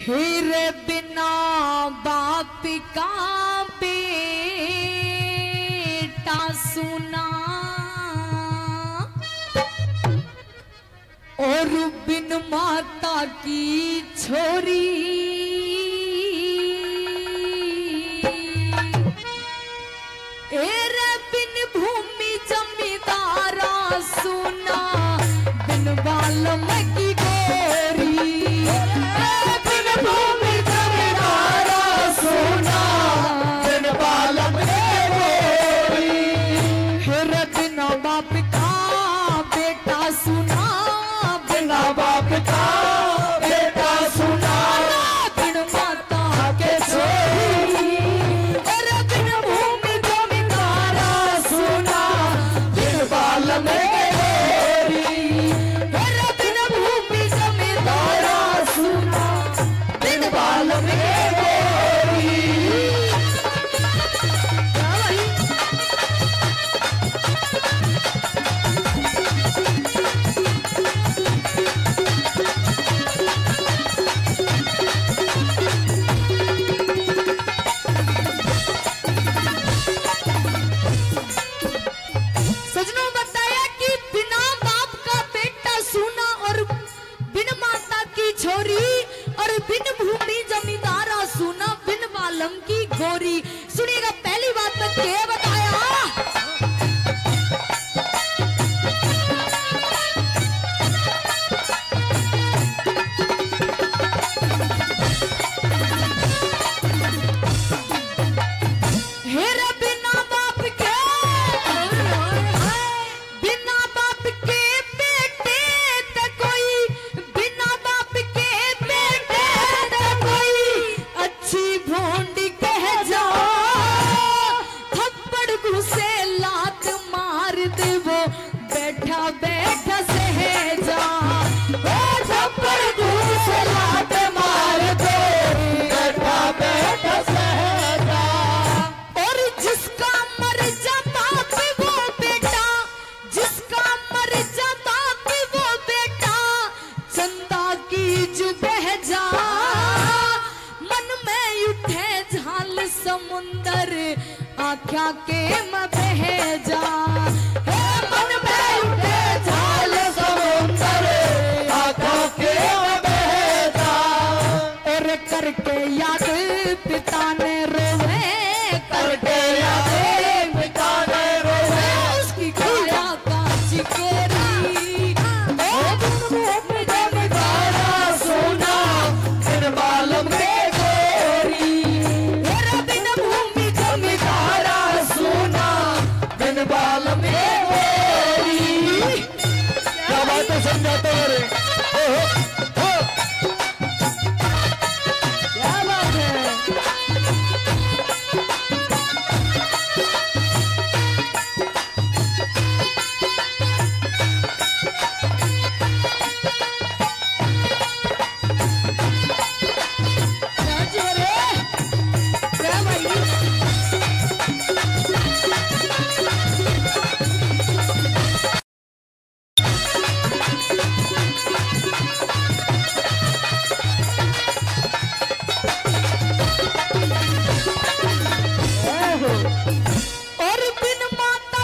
हेरे बिना बाप का बेटा सुना और बिन माता की छोरी एरे बिन भूमि जमींदारा सुना बिन बाल की गोरी बिन भूमि जमींदारा सुना बिन बाल गोरी हेरे बिना बाप का बेटा सुना बिना बाप का बेटा सुना बिन माता के छोरी अरे बिन भूमि जमींदारा सुना बिन बाल में गोरी अरे बिन भूमि जमींदारा सुना बिन बाल में गोरी सजनों बताया कि बिना बाप का बेटा सूना और बिन माता की छोरी और बिन भूमि जमींदारा सूना बिन बालम की गोरी। सुनिएगा पहली बात में क्या बताया हेरा बिना बाप के बिना बाप के बेटे ते कोई बिना बाप के बेटे ते कोई अच्छी भोंडी कह जा थप्पड़ घुसे लात मार दे वो बैठा बैठा सह जा वो थप्पड़ घुसे लात मार दे बैठा बैठा सह जा और जिसका मर जाता भी वो बेटा जिसका मर जाता भी वो बेटा चंदा की जो बह जा मन में उठे झाल समुंदर आख्या के मैं बह जा हे मन में उठे झाल समुंदर आख्या के मैं बह जा और करके याद पिता ने रोवे करके याद पिता ने रोवे उसकी काया कांच केरी ओ भूमि जमींदारा सोना बिन बाल में गोरी हेरा बिन भूमि जमींदारा सोना बिन बाल में गोरी। क्या बात है समझाते हो रे क्या बात है और बिन माता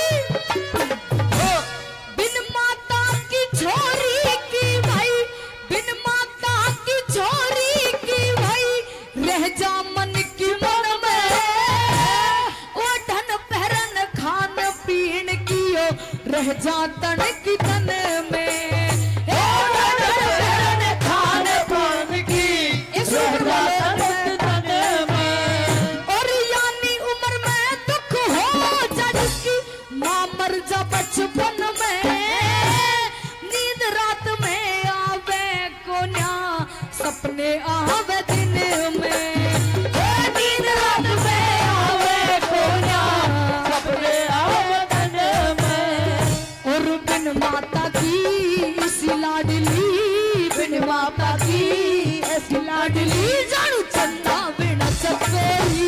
की छोरी की भाई बिन माता की छोरी की भाई रह जा मन की मन में ओ धन पहरन खान पीन कियो रह जा तन की तन में ओ धन पहरन खान पीन की रह जा तन की तन में और यानी उम्र में दुख हो जा जिसकी मां मर जा बचपन में नींद रात में आवे कोन्या सपने आवे दिन में नींद रात में आवे कोन्या सपने आवे दिन में और बिन माता की ऐसी लाडली बिन माता की ऐसी लाडली जानू चंदा बिना चकोरी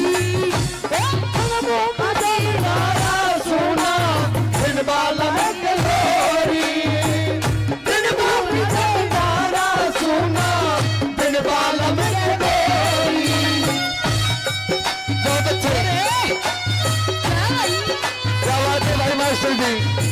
सोना बिन बाल में गोरी बिन भूमि जमींदारा सोना बिन बाल में के गोरी। बहुत अच्छे, क्या बात है भाई मास्टर जी।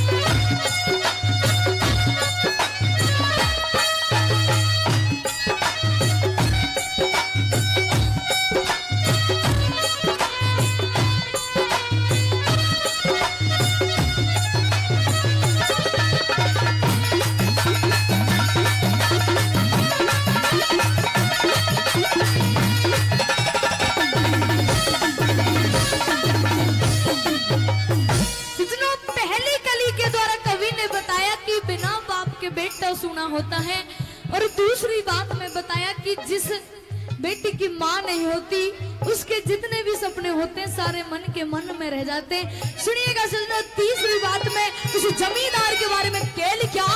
सुना होता है। और दूसरी बात मैं बताया कि जिस बेटी की माँ नहीं होती उसके जितने भी सपने होते हैं सारे मन के मन में रह जाते हैं। सुनिएगा सजना, तीसरी बात में उस जमींदार के बारे में कह लिखा।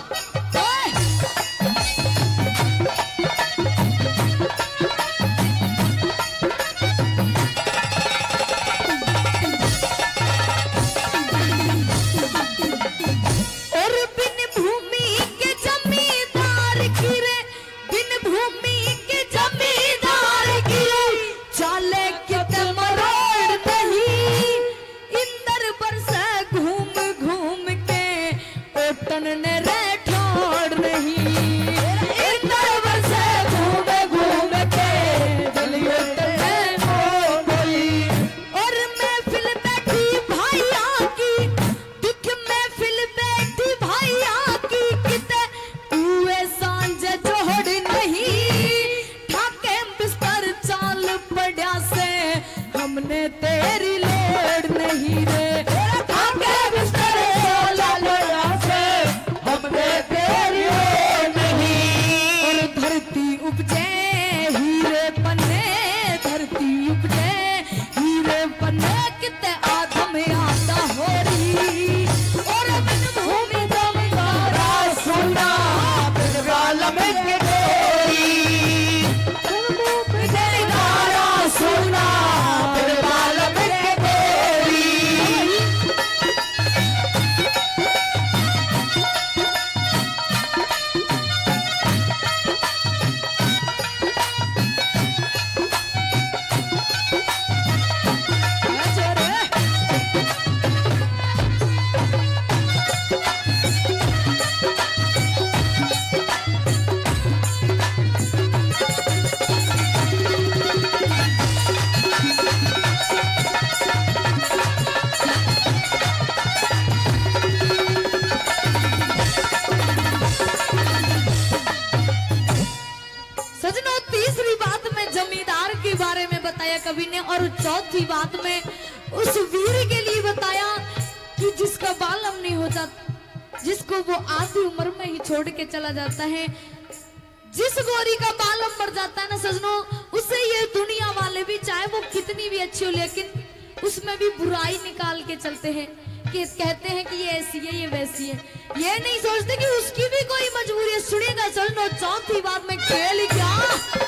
हमने तेरी लोड़ नहीं रे, आके बिस्तर सोला लोड़ा से हमने तेरी लोड़ नहीं। और धरती उपजे हीरे पन्ने, धरती उपजे हीरे पन्ने, कितने आदम आता हो रही। और बिन भूमि जमींदारा सुना बिन गालम के गोरी, जमींदारा सुना कवि ने। और चौथी बात में उस वीर के लिए बताया कि जिसका बालम नहीं होता, जिसको वो आधी उम्र में ही छोड़ के चला जाता है, जिस गोरी का बालम मर जाता है ना सजनों, उससे ये दुनिया वाले भी चाहे वो कितनी भी अच्छी हो लेकिन उसमें भी बुराई निकाल के चलते हैं कि कहते हैं कि ये ऐसी है ये वैसी है, ये नहीं सोचते कि उसकी भी कोई मजबूरी है। सुनिएगा सजनों, चौथी बात में खेल क्या